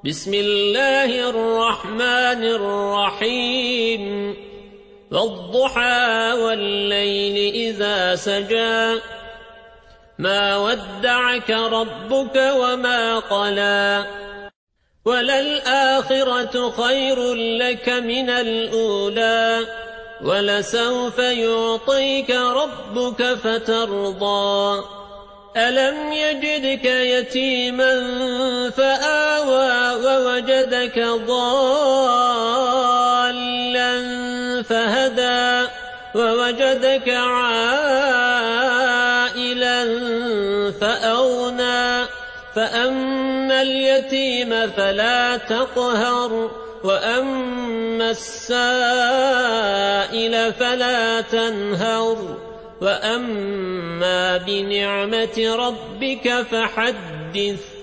بسم الله الرحمن الرحيم والضحى والليل إذا سجى ما ودعك ربك وما قلى وللآخرة خير لك من الأولى ولسوف يعطيك ربك فترضى ألم يجدك يتيما فآوى ووجدك ضالا فهدى ووجدك عائلا فأغنى فأما اليتيم فلا تقهر وأما السائل فلا تنهر وأما بنعمة ربك فحدث